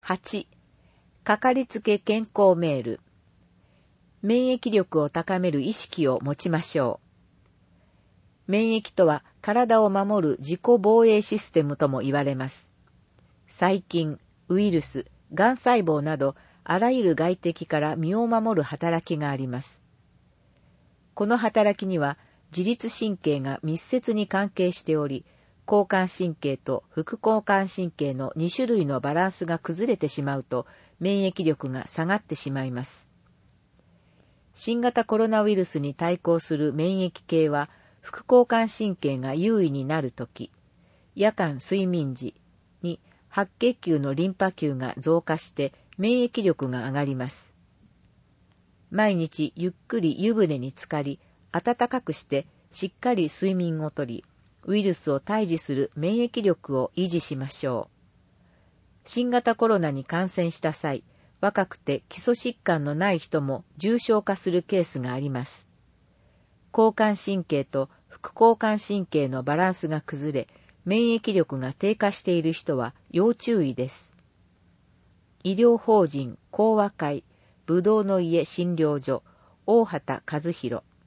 8、かかりつけ健康メール。免疫力を高める意識を持ちましょう。免疫とは体を守る自己防衛システムとも言われます。細菌、ウイルス、がん細胞などあらゆる外敵から身を守る働きがあります。この働きには自律神経が密接に関係しており、交感神経と副交感神経の2種類のバランスが崩れてしまうと免疫力が下がってしまいます。新型コロナウイルスに対抗する免疫系は副交感神経が優位になるとき、夜間睡眠時に白血球のリンパ球が増加して免疫力が上がります。毎日ゆっくり湯船に浸かり、暖かくしてしっかり睡眠をとり、ウイルスを退治する免疫力を維持しましょう。新型コロナに感染した際、若くて基礎疾患のない人も重症化するケースがあります。交感神経と副交感神経のバランスが崩れ、免疫力が低下している人は要注意です。医療法人講和会ぶどうの家診療所大畑和弘